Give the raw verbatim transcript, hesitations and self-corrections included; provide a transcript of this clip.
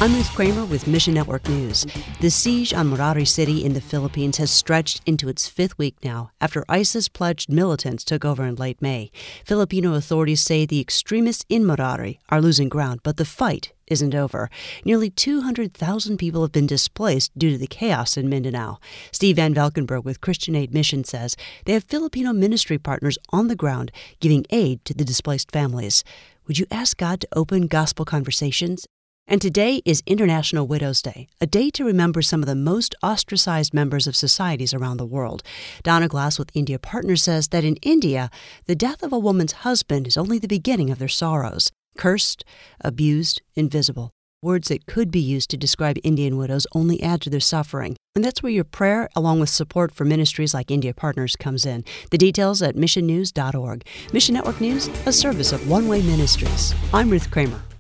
I'm Ruth Kramer with Mission Network News. The siege on Marawi City in the Philippines has stretched into its fifth week now after ISIS-pledged militants took over in late May. Filipino authorities say the extremists in Marawi are losing ground, but the fight isn't over. Nearly two hundred thousand people have been displaced due to the chaos in Mindanao. Steve Van Valkenburg with Christian Aid Mission says they have Filipino ministry partners on the ground giving aid to the displaced families. Would you ask God to open gospel conversations? And today is International Widows' Day, a day to remember some of the most ostracized members of societies around the world. Donna Glass with India Partners says that in India, the death of a woman's husband is only the beginning of their sorrows. Cursed, abused, invisible. Words that could be used to describe Indian widows only add to their suffering. And that's where your prayer, along with support for ministries like India Partners, comes in. The details at mission news dot org. Mission Network News, a service of One Way Ministries. I'm Ruth Kramer.